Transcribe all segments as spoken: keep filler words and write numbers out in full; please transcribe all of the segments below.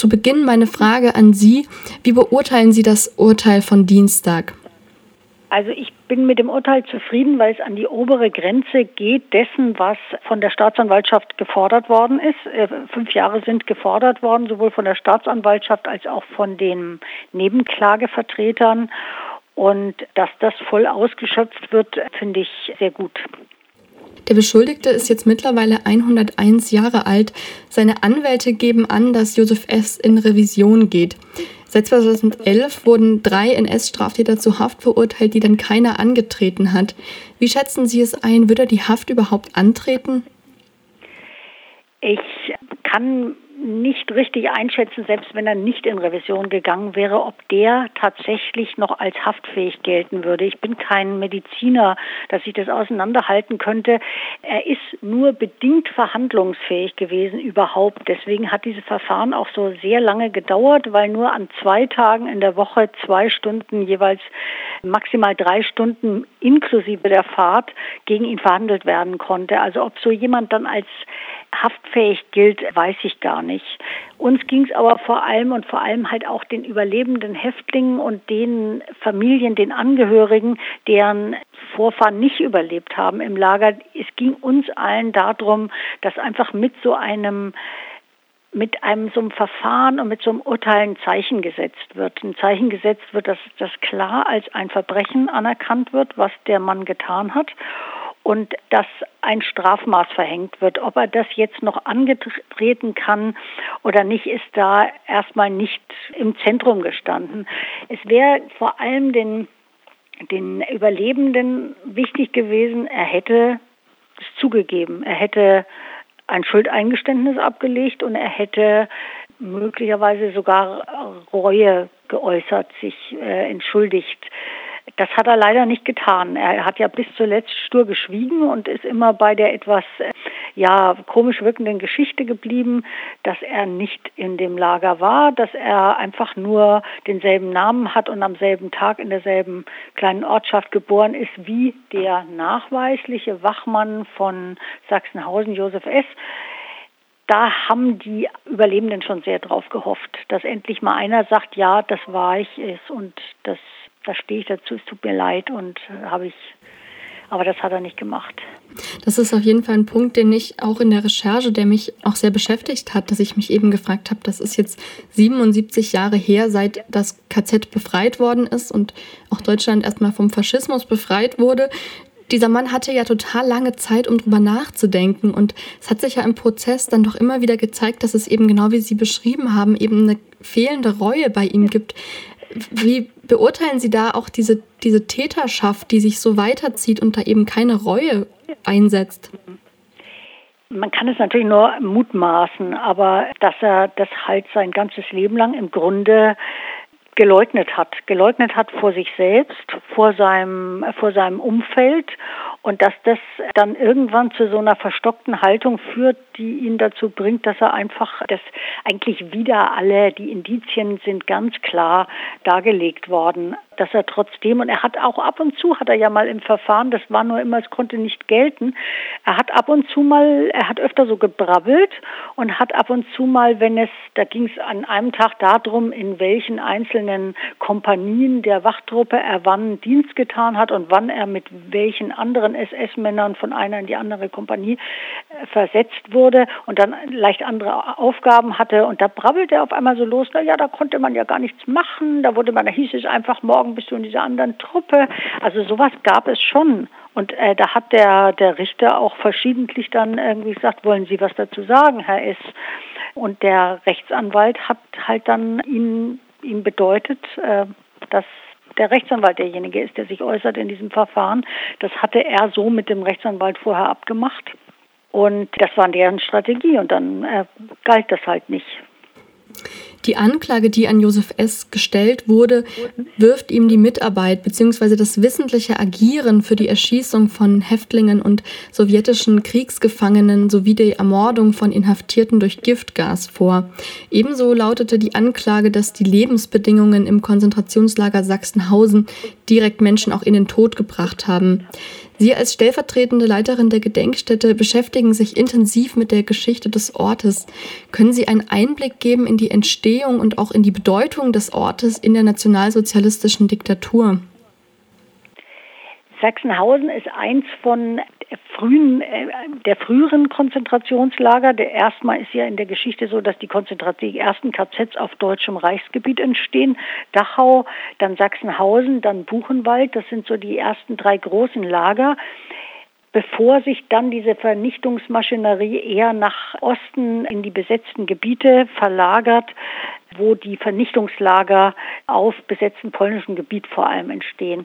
zu Beginn meine Frage an Sie. Wie beurteilen Sie das Urteil von Dienstag? Also ich bin mit dem Urteil zufrieden, weil es an die obere Grenze geht dessen, was von der Staatsanwaltschaft gefordert worden ist. Fünf Jahre sind gefordert worden, sowohl von der Staatsanwaltschaft als auch von den Nebenklagevertretern. Und dass das voll ausgeschöpft wird, finde ich sehr gut. Der Beschuldigte ist jetzt mittlerweile hunderteins Jahre alt. Seine Anwälte geben an, dass Josef S. in Revision geht. Seit zweitausendelf wurden drei N S-Straftäter zu Haft verurteilt, die dann keiner angetreten hat. Wie schätzen Sie es ein? Wird er die Haft überhaupt antreten? Ich kann nicht richtig einschätzen, selbst wenn er nicht in Revision gegangen wäre, ob der tatsächlich noch als haftfähig gelten würde. Ich bin kein Mediziner, dass ich das auseinanderhalten könnte. Er ist nur bedingt verhandlungsfähig gewesen überhaupt. Deswegen hat dieses Verfahren auch so sehr lange gedauert, weil nur an zwei Tagen in der Woche zwei Stunden, jeweils maximal drei Stunden inklusive der Fahrt gegen ihn verhandelt werden konnte. Also ob so jemand dann als haftfähig gilt, weiß ich gar nicht. Uns ging es aber vor allem und vor allem halt auch den überlebenden Häftlingen und den Familien, den Angehörigen, deren Vorfahren nicht überlebt haben im Lager. Es ging uns allen darum, dass einfach mit so einem mit einem so einem Verfahren und mit so einem Urteil ein Zeichen gesetzt wird. Ein Zeichen gesetzt wird, dass das klar als ein Verbrechen anerkannt wird, was der Mann getan hat. Und dass ein Strafmaß verhängt wird. Ob er das jetzt noch angetreten kann oder nicht, ist da erstmal nicht im Zentrum gestanden. Es wäre vor allem den, den Überlebenden wichtig gewesen, er hätte es zugegeben. Er hätte ein Schuldeingeständnis abgelegt und er hätte möglicherweise sogar Reue geäußert, sich äh, entschuldigt. Das hat er leider nicht getan. Er hat ja bis zuletzt stur geschwiegen und ist immer bei der etwas ja komisch wirkenden Geschichte geblieben, dass er nicht in dem Lager war, dass er einfach nur denselben Namen hat und am selben Tag in derselben kleinen Ortschaft geboren ist wie der nachweisliche Wachmann von Sachsenhausen, Josef S. Da haben die Überlebenden schon sehr drauf gehofft, dass endlich mal einer sagt, ja, das war ich es und das Da stehe ich dazu, es tut mir leid und habe ich, aber das hat er nicht gemacht. Das ist auf jeden Fall ein Punkt, den ich auch in der Recherche, der mich auch sehr beschäftigt hat, dass ich mich eben gefragt habe, das ist jetzt siebenundsiebzig Jahre her, seit das K Z befreit worden ist und auch Deutschland erstmal vom Faschismus befreit wurde. Dieser Mann hatte ja total lange Zeit, um drüber nachzudenken und es hat sich ja im Prozess dann doch immer wieder gezeigt, dass es eben genau wie Sie beschrieben haben, eben eine fehlende Reue bei ihm gibt. Wie beurteilen Sie da auch diese, diese Täterschaft, die sich so weiterzieht und da eben keine Reue einsetzt? Man kann es natürlich nur mutmaßen, aber dass er das halt sein ganzes Leben lang im Grunde geleugnet hat. Geleugnet hat vor sich selbst, vor seinem, vor seinem Umfeld und dass das dann irgendwann zu so einer verstockten Haltung führt, die ihn dazu bringt, dass er einfach, das eigentlich wieder alle, die Indizien sind ganz klar dargelegt worden, dass er trotzdem, und er hat auch ab und zu, hat er ja mal im Verfahren, das war nur immer, es konnte nicht gelten, er hat ab und zu mal, er hat öfter so gebrabbelt und hat ab und zu mal, wenn es, da ging es an einem Tag darum, in welchen einzelnen Kompanien der Wachtruppe er wann Dienst getan hat und wann er mit welchen anderen S S-Männern von einer in die andere Kompanie äh, versetzt wurde und dann leicht andere Aufgaben hatte und da brabbelte er auf einmal so los, na ja, da konnte man ja gar nichts machen, da wurde man, da hieß es einfach, morgen bist du in dieser anderen Truppe. Also sowas gab es schon. Und äh, da hat der, der Richter auch verschiedentlich dann irgendwie gesagt, wollen Sie was dazu sagen, Herr S. Und der Rechtsanwalt hat halt dann ihm, ihm bedeutet, äh, dass der Rechtsanwalt derjenige ist, der sich äußert in diesem Verfahren. Das hatte er so mit dem Rechtsanwalt vorher abgemacht. Und das war deren Strategie und dann äh, galt das halt nicht. Die Anklage, die an Josef S. gestellt wurde, wirft ihm die Mitarbeit bzw. das wissentliche Agieren für die Erschießung von Häftlingen und sowjetischen Kriegsgefangenen sowie die Ermordung von Inhaftierten durch Giftgas vor. Ebenso lautete die Anklage, dass die Lebensbedingungen im Konzentrationslager Sachsenhausen direkt Menschen auch in den Tod gebracht haben. Sie als stellvertretende Leiterin der Gedenkstätte beschäftigen sich intensiv mit der Geschichte des Ortes. Können Sie einen Einblick geben in die Entstehung und auch in die Bedeutung des Ortes in der nationalsozialistischen Diktatur? Sachsenhausen ist eins von frühen, äh, der früheren Konzentrationslager. Der erstmal ist ja in der Geschichte so, dass die, Konzentrat- die ersten K Zs auf deutschem Reichsgebiet entstehen. Dachau, dann Sachsenhausen, dann Buchenwald. Das sind so die ersten drei großen Lager, bevor sich dann diese Vernichtungsmaschinerie eher nach Osten in die besetzten Gebiete verlagert, wo die Vernichtungslager auf besetztem polnischen Gebiet vor allem entstehen.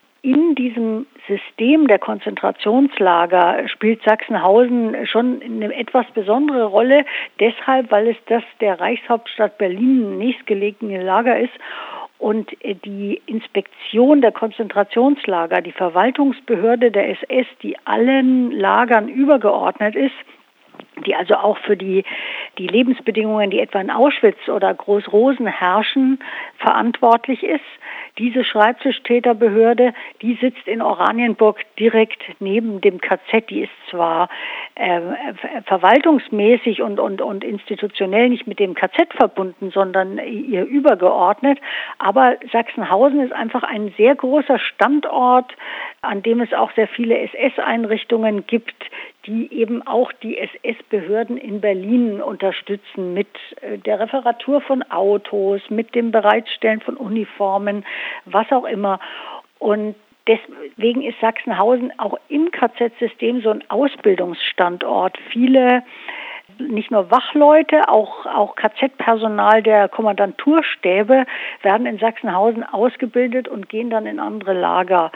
In diesem System der Konzentrationslager spielt Sachsenhausen schon eine etwas besondere Rolle, deshalb, weil es das der Reichshauptstadt Berlin nächstgelegene Lager ist und die Inspektion der Konzentrationslager, die Verwaltungsbehörde der S S, die allen Lagern übergeordnet ist, die also auch für die, die Lebensbedingungen, die etwa in Auschwitz oder Großrosen herrschen, verantwortlich ist. Diese Schreibtischtäterbehörde, die sitzt in Oranienburg direkt neben dem K Z. Die ist zwar äh, verwaltungsmäßig und, und, und institutionell nicht mit dem K Z verbunden, sondern ihr übergeordnet, aber Sachsenhausen ist einfach ein sehr großer Standort, an dem es auch sehr viele S S-Einrichtungen gibt, die eben auch die S S-Behörden in Berlin unterstützen mit der Reparatur von Autos, mit dem Bereitstellen von Uniformen, was auch immer. Und deswegen ist Sachsenhausen auch im K Z-System so ein Ausbildungsstandort. Viele, nicht nur Wachleute, auch, auch K Z-Personal der Kommandanturstäbe werden in Sachsenhausen ausgebildet und gehen dann in andere Lager.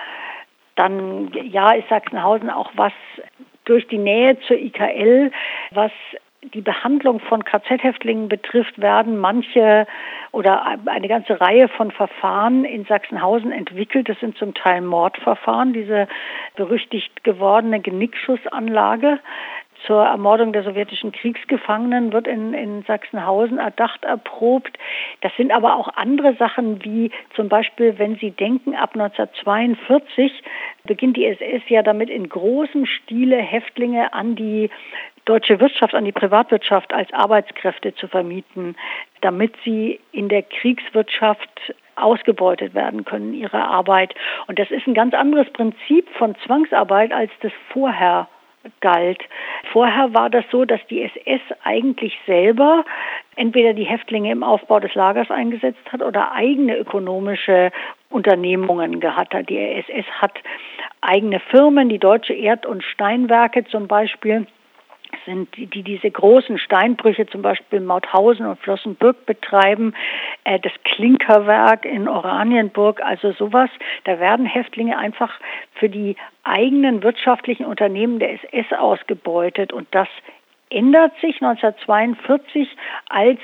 Dann, ja, ist Sachsenhausen auch was durch die Nähe zur I K L, was die Behandlung von K Z-Häftlingen betrifft, werden manche oder eine ganze Reihe von Verfahren in Sachsenhausen entwickelt. Das sind zum Teil Mordverfahren, diese berüchtigt gewordene Genickschussanlage zur Ermordung der sowjetischen Kriegsgefangenen wird in, in Sachsenhausen erdacht, erprobt. Das sind aber auch andere Sachen, wie zum Beispiel, wenn Sie denken, ab neunzehnhundertzweiundvierzig beginnt die S S ja damit, in großem Stile Häftlinge an die deutsche Wirtschaft, an die Privatwirtschaft als Arbeitskräfte zu vermieten, damit sie in der Kriegswirtschaft ausgebeutet werden können, ihre Arbeit. Und das ist ein ganz anderes Prinzip von Zwangsarbeit, als das vorher galt. Vorher war das so, dass die S S eigentlich selber entweder die Häftlinge im Aufbau des Lagers eingesetzt hat oder eigene ökonomische Unternehmungen gehabt hat. Die S S hat eigene Firmen, die Deutsche Erd- und Steinwerke zum Beispiel, sind die, die diese großen Steinbrüche, zum Beispiel Mauthausen und Flossenbürg betreiben, äh, das Klinkerwerk in Oranienburg, also sowas. Da werden Häftlinge einfach für die eigenen wirtschaftlichen Unternehmen der S S ausgebeutet. Und das ändert sich neunzehnhundertzweiundvierzig, als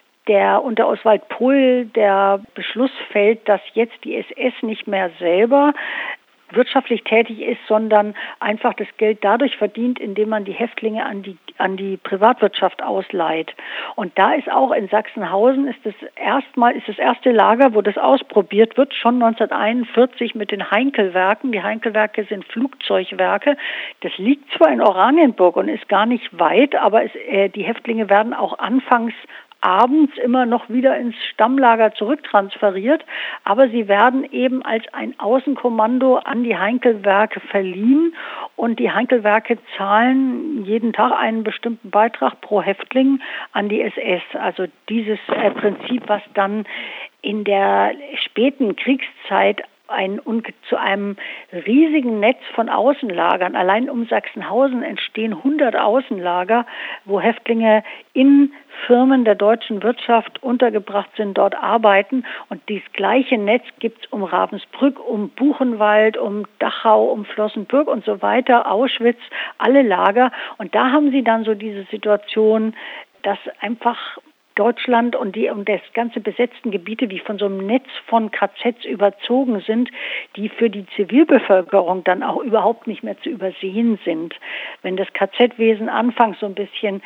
der unter Oswald Pohl der Beschluss fällt, dass jetzt die S S nicht mehr selber wirtschaftlich tätig ist, sondern einfach das Geld dadurch verdient, indem man die Häftlinge an die an die Privatwirtschaft ausleiht. Und da ist auch in Sachsenhausen ist das erstmal ist das erste Lager, wo das ausprobiert wird, schon neunzehnhunderteinundvierzig mit den Heinkelwerken. Die Heinkelwerke sind Flugzeugwerke. Das liegt zwar in Oranienburg und ist gar nicht weit, aber es, äh, die Häftlinge werden auch anfangs abends immer noch wieder ins Stammlager zurücktransferiert, aber sie werden eben als ein Außenkommando an die Heinkelwerke verliehen und die Heinkelwerke zahlen jeden Tag einen bestimmten Beitrag pro Häftling an die S S. Also dieses äh, Prinzip, was dann in der späten Kriegszeit ein, zu einem riesigen Netz von Außenlagern. Allein um Sachsenhausen entstehen hundert Außenlager, wo Häftlinge in Firmen der deutschen Wirtschaft untergebracht sind, dort arbeiten. Und dieses gleiche Netz gibt es um Ravensbrück, um Buchenwald, um Dachau, um Flossenbürg und so weiter, Auschwitz, alle Lager. Und da haben sie dann so diese Situation, dass einfach Deutschland und die und das ganze besetzten Gebiete wie von so einem Netz von K Zs überzogen sind, die für die Zivilbevölkerung dann auch überhaupt nicht mehr zu übersehen sind. Wenn das K Z-Wesen anfangs so ein bisschen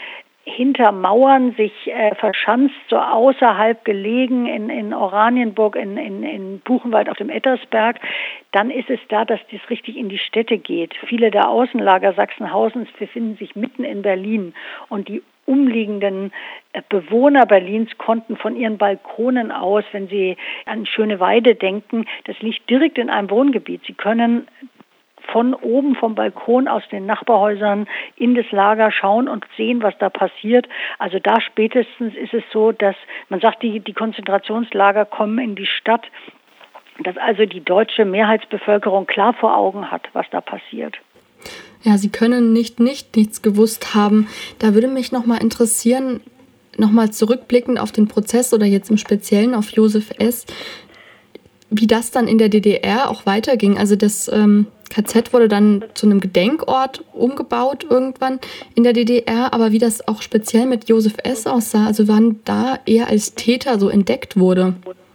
hinter Mauern sich äh, verschanzt, so außerhalb gelegen in, in Oranienburg, in, in, in Buchenwald auf dem Ettersberg, dann ist es da, dass das richtig in die Städte geht. Viele der Außenlager Sachsenhausens befinden sich mitten in Berlin und die umliegenden Bewohner Berlins konnten von ihren Balkonen aus, wenn sie an Schöneweide denken, das liegt direkt in einem Wohngebiet. Sie können von oben vom Balkon aus den Nachbarhäusern in das Lager schauen und sehen, was da passiert. Also da spätestens ist es so, dass man sagt, die, die Konzentrationslager kommen in die Stadt, dass also die deutsche Mehrheitsbevölkerung klar vor Augen hat, was da passiert. Ja, Sie können nicht, nicht nichts gewusst haben. Da würde mich nochmal interessieren, nochmal zurückblickend auf den Prozess oder jetzt im Speziellen auf Josef S., wie das dann in der D D R auch weiterging. Also das ähm, K Z wurde dann zu einem Gedenkort umgebaut irgendwann in der D D R, aber wie das auch speziell mit Josef S. aussah, also wann da er als Täter so entdeckt wurde.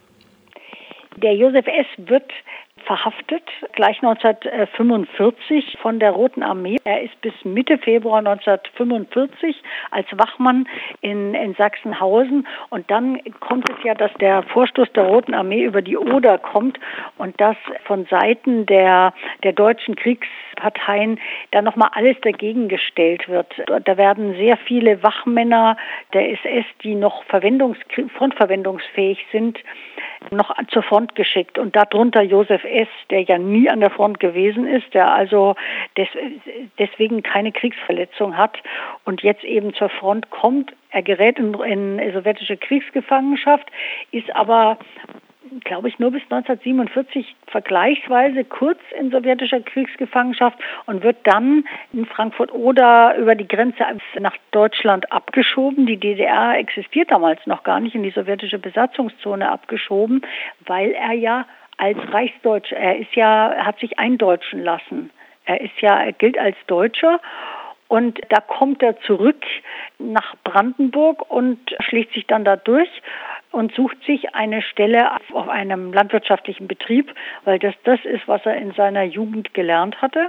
Der Josef S. wird verhaftet, gleich neunzehnhundertfünfundvierzig von der Roten Armee. Er ist bis Mitte Februar neunzehnhundertfünfundvierzig als Wachmann in, in Sachsenhausen. Und dann kommt es ja, dass der Vorstoß der Roten Armee über die Oder kommt und dass von Seiten der, der deutschen Kriegsparteien da nochmal alles dagegen gestellt wird. Da werden sehr viele Wachmänner der S S, die noch verwendungs- frontverwendungsfähig sind, noch zur Front geschickt und darunter Josef S., der ja nie an der Front gewesen ist, der also des, deswegen keine Kriegsverletzung hat und jetzt eben zur Front kommt. Er gerät in, in sowjetische Kriegsgefangenschaft, ist aber, glaube ich, nur bis neunzehnhundertsiebenundvierzig vergleichsweise kurz in sowjetischer Kriegsgefangenschaft und wird dann in Frankfurt-Oder über die Grenze nach Deutschland abgeschoben. Die D D R existiert damals noch gar nicht, in die sowjetische Besatzungszone abgeschoben, weil er ja als Reichsdeutscher, er ist ja, er hat sich eindeutschen lassen. Er ist ja, er gilt als Deutscher. Und da kommt er zurück nach Brandenburg und schlägt sich dann da durch und sucht sich eine Stelle auf einem landwirtschaftlichen Betrieb, weil das das ist, was er in seiner Jugend gelernt hatte.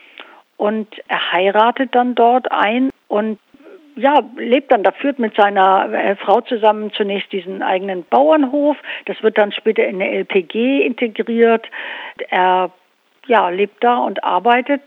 Und er heiratet dann dort ein und ja, lebt dann, da führt mit seiner äh, Frau zusammen zunächst diesen eigenen Bauernhof. Das wird dann später in eine L P G integriert. Er ja, lebt da und arbeitet.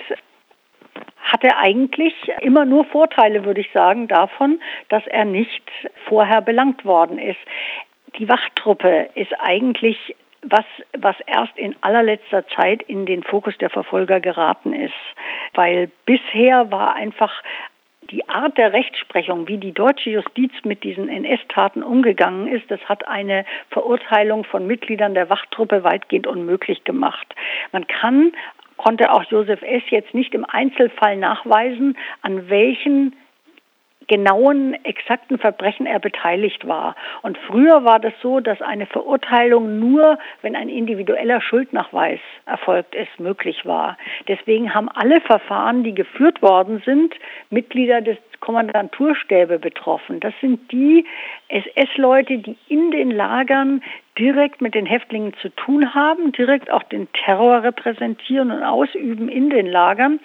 Hatte eigentlich immer nur Vorteile, würde ich sagen, davon, dass er nicht vorher belangt worden ist. Die Wachtruppe ist eigentlich was, was erst in allerletzter Zeit in den Fokus der Verfolger geraten ist. Weil bisher war einfach die Art der Rechtsprechung, wie die deutsche Justiz mit diesen N S-Taten umgegangen ist, das hat eine Verurteilung von Mitgliedern der Wachtruppe weitgehend unmöglich gemacht. Man kann konnte auch Josef S. jetzt nicht im Einzelfall nachweisen, an welchen genauen, exakten Verbrechen er beteiligt war. Und früher war das so, dass eine Verurteilung nur, wenn ein individueller Schuldnachweis erfolgt ist, möglich war. Deswegen haben alle Verfahren, die geführt worden sind, Mitglieder des Kommandanturstäbe betroffen. Das sind die S S-Leute, die in den Lagern direkt mit den Häftlingen zu tun haben, direkt auch den Terror repräsentieren und ausüben in den Lagern,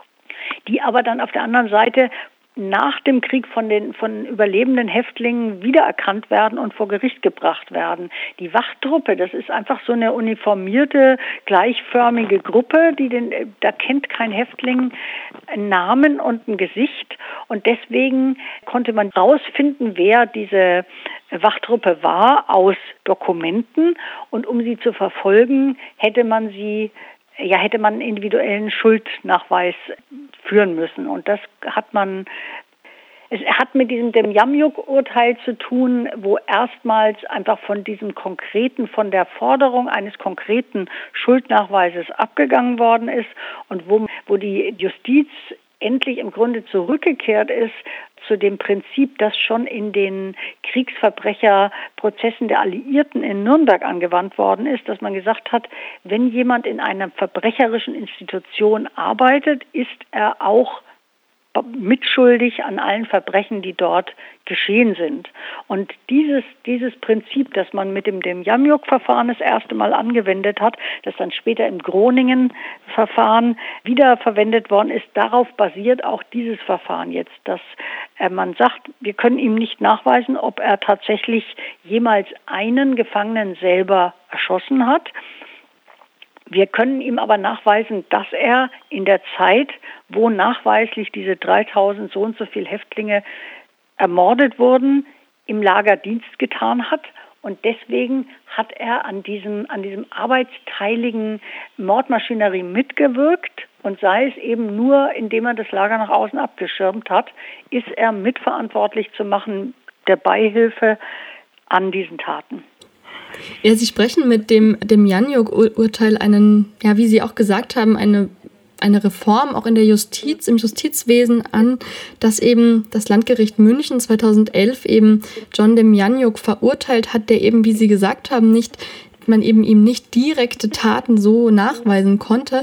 die aber dann auf der anderen Seite nach dem Krieg von den von überlebenden Häftlingen wiedererkannt werden und vor Gericht gebracht werden. Die Wachtruppe, das ist einfach so eine uniformierte, gleichförmige Gruppe, die den, da kennt kein Häftling einen Namen und ein Gesicht und deswegen konnte man rausfinden, wer diese Wachtruppe war aus Dokumenten und um sie zu verfolgen, hätte man sie Ja, hätte man einen individuellen Schuldnachweis führen müssen. Und das hat man, es hat mit diesem Demjanjuk-Urteil zu tun, wo erstmals einfach von diesem konkreten, von der Forderung eines konkreten Schuldnachweises abgegangen worden ist und wo, wo die Justiz endlich im Grunde zurückgekehrt ist zu dem Prinzip, das schon in den Kriegsverbrecherprozessen der Alliierten in Nürnberg angewandt worden ist, dass man gesagt hat, wenn jemand in einer verbrecherischen Institution arbeitet, ist er auch mitschuldig an allen Verbrechen, die dort geschehen sind. Und dieses, dieses Prinzip, das man mit dem Demjanjuk-Verfahren das erste Mal angewendet hat, das dann später im Groningen-Verfahren wieder verwendet worden ist, darauf basiert auch dieses Verfahren jetzt, dass äh, man sagt, wir können ihm nicht nachweisen, ob er tatsächlich jemals einen Gefangenen selber erschossen hat. Wir können ihm aber nachweisen, dass er in der Zeit, wo nachweislich diese dreitausend so und so viele Häftlinge ermordet wurden, im Lager Dienst getan hat. Und deswegen hat er an diesem, an diesem arbeitsteiligen Mordmaschinerie mitgewirkt. Und sei es eben nur, indem er das Lager nach außen abgeschirmt hat, ist er mitverantwortlich zu machen der Beihilfe an diesen Taten. Ja, Sie sprechen mit dem Demjanjuk-Urteil einen, ja, wie Sie auch gesagt haben, eine, eine Reform auch in der Justiz, im Justizwesen an, dass eben das Landgericht München zweitausendelf eben John Demjanjuk verurteilt hat, der eben, wie Sie gesagt haben, nicht, man eben ihm nicht direkte Taten so nachweisen konnte.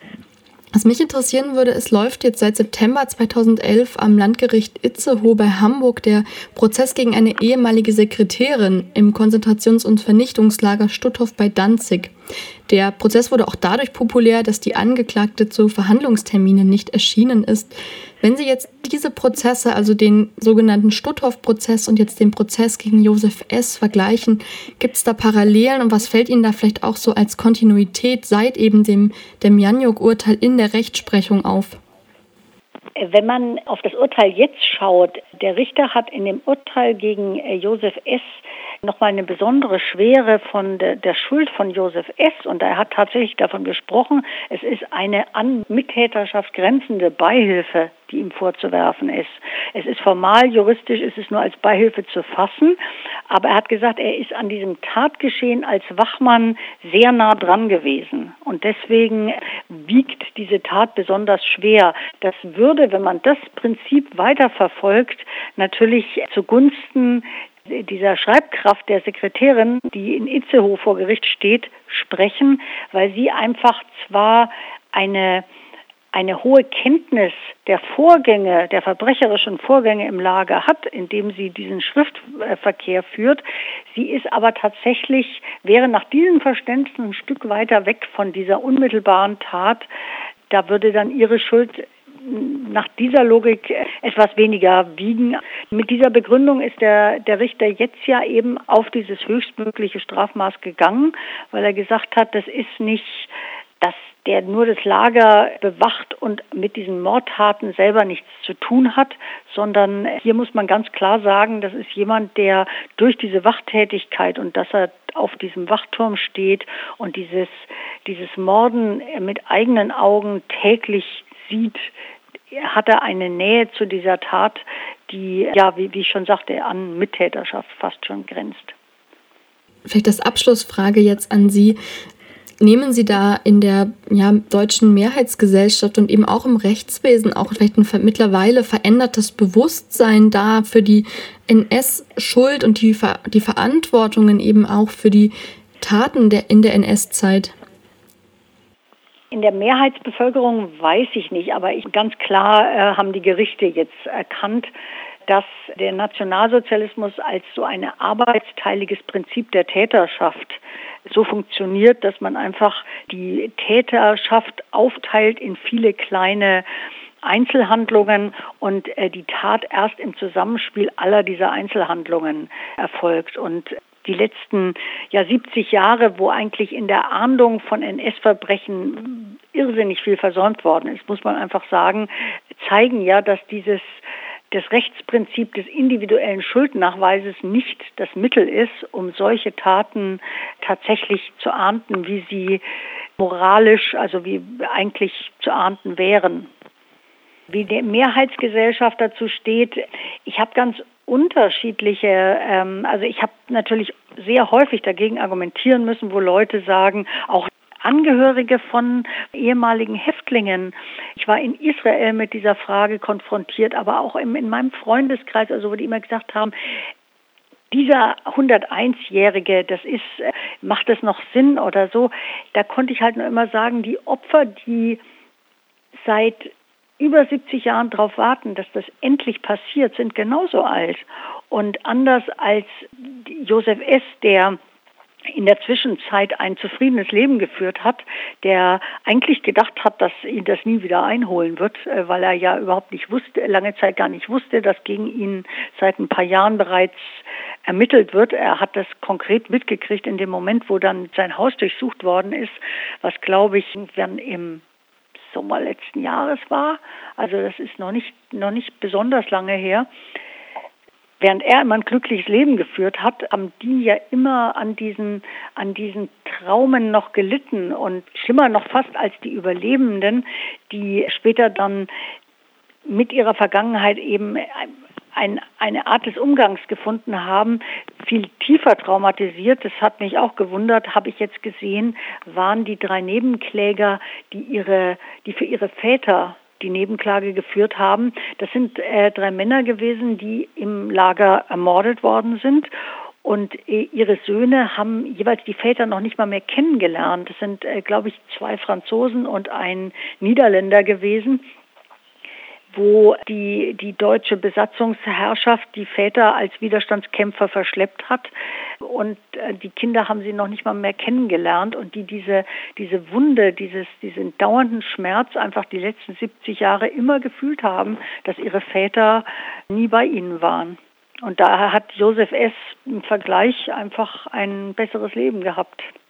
Was mich interessieren würde, es läuft jetzt seit September zweitausendelf am Landgericht Itzehoe bei Hamburg der Prozess gegen eine ehemalige Sekretärin im Konzentrations- und Vernichtungslager Stutthof bei Danzig. Der Prozess wurde auch dadurch populär, dass die Angeklagte zu Verhandlungsterminen nicht erschienen ist. Wenn Sie jetzt diese Prozesse, also den sogenannten Stutthof-Prozess und jetzt den Prozess gegen Josef S. vergleichen, gibt es da Parallelen und was fällt Ihnen da vielleicht auch so als Kontinuität seit eben dem Demjanjuk-Urteil in der Rechtsprechung auf? Wenn man auf das Urteil jetzt schaut, der Richter hat in dem Urteil gegen Josef S. nochmal eine besondere Schwere von der, der Schuld von Josef S. Und er hat tatsächlich davon gesprochen, es ist eine an Mittäterschaft grenzende Beihilfe, die ihm vorzuwerfen ist. Es ist formal, juristisch ist es nur als Beihilfe zu fassen, aber er hat gesagt, er ist an diesem Tatgeschehen als Wachmann sehr nah dran gewesen. Und deswegen wiegt diese Tat besonders schwer. Das würde, wenn man das Prinzip weiterverfolgt, natürlich zugunsten dieser Schreibkraft der Sekretärin, die in Itzehoe vor Gericht steht, sprechen, weil sie einfach zwar eine eine hohe Kenntnis der Vorgänge, der verbrecherischen Vorgänge im Lager hat, indem sie diesen Schriftverkehr führt. Sie ist aber tatsächlich, wäre nach diesem Verständnis ein Stück weiter weg von dieser unmittelbaren Tat. Da würde dann ihre Schuld nach dieser Logik etwas weniger wiegen. Mit dieser Begründung ist der, der Richter jetzt ja eben auf dieses höchstmögliche Strafmaß gegangen, weil er gesagt hat, das ist nicht, dass der nur das Lager bewacht und mit diesen Mordtaten selber nichts zu tun hat, sondern hier muss man ganz klar sagen, das ist jemand, der durch diese Wachtätigkeit und dass er auf diesem Wachturm steht und dieses, dieses Morden mit eigenen Augen täglich sieht, hat er eine Nähe zu dieser Tat, die, ja, wie, wie ich schon sagte, an Mittäterschaft fast schon grenzt. Vielleicht als Abschlussfrage jetzt an Sie. Nehmen Sie da in der ja, deutschen Mehrheitsgesellschaft und eben auch im Rechtswesen auch vielleicht ein mittlerweile verändertes Bewusstsein da für die N S-Schuld und die, Ver- die Verantwortungen eben auch für die Taten der, in der N S-Zeit? In der Mehrheitsbevölkerung weiß ich nicht, aber ich, ganz klar äh, haben die Gerichte jetzt erkannt, dass der Nationalsozialismus als so ein arbeitsteiliges Prinzip der Täterschaft so funktioniert, dass man einfach die Täterschaft aufteilt in viele kleine Einzelhandlungen und äh, die Tat erst im Zusammenspiel aller dieser Einzelhandlungen erfolgt. Und die letzten ja, siebzig Jahre, wo eigentlich in der Ahndung von N S-Verbrechen irrsinnig viel versäumt worden ist, muss man einfach sagen, zeigen ja, dass dieses das Rechtsprinzip des individuellen Schuldnachweises nicht das Mittel ist, um solche Taten tatsächlich zu ahnden, wie sie moralisch, also wie eigentlich zu ahnden wären. Wie die Mehrheitsgesellschaft dazu steht, ich habe ganz unterschiedliche, ähm, also ich habe natürlich sehr häufig dagegen argumentieren müssen, wo Leute sagen, auch Angehörige von ehemaligen Häftlingen. Ich war in Israel mit dieser Frage konfrontiert, aber auch im, in meinem Freundeskreis, also wo die immer gesagt haben, dieser hunderteins-Jährige, das ist, macht das noch Sinn oder so? Da konnte ich halt nur immer sagen, die Opfer, die seit über siebzig Jahren darauf warten, dass das endlich passiert, sind genauso alt. Und anders als Josef S., der in der Zwischenzeit ein zufriedenes Leben geführt hat, der eigentlich gedacht hat, dass ihn das nie wieder einholen wird, weil er ja überhaupt nicht wusste, lange Zeit gar nicht wusste, dass gegen ihn seit ein paar Jahren bereits ermittelt wird. Er hat das konkret mitgekriegt in dem Moment, wo dann sein Haus durchsucht worden ist, was, glaube ich, dann im Sommer letzten Jahres war. Also das ist noch nicht, noch nicht besonders lange her. Während er immer ein glückliches Leben geführt hat, haben die ja immer an diesen, an diesen Traumen noch gelitten und schlimmer noch fast als die Überlebenden, die später dann mit ihrer Vergangenheit eben ein, eine Art des Umgangs gefunden haben, viel tiefer traumatisiert. Das hat mich auch gewundert, habe ich jetzt gesehen, waren die drei Nebenkläger, die ihre, die für ihre Väter die Nebenklage geführt haben. Das sind äh, drei Männer gewesen, die im Lager ermordet worden sind. Und äh, ihre Söhne haben jeweils die Väter noch nicht mal mehr kennengelernt. Das sind, äh, glaube ich, zwei Franzosen und ein Niederländer gewesen, wo die, die deutsche Besatzungsherrschaft die Väter als Widerstandskämpfer verschleppt hat. Und äh, die Kinder haben sie noch nicht mal mehr kennengelernt und die diese, diese Wunde, dieses, diesen dauernden Schmerz einfach die letzten siebzig Jahre immer gefühlt haben, dass ihre Väter nie bei ihnen waren. Und daher hat Josef S. im Vergleich einfach ein besseres Leben gehabt.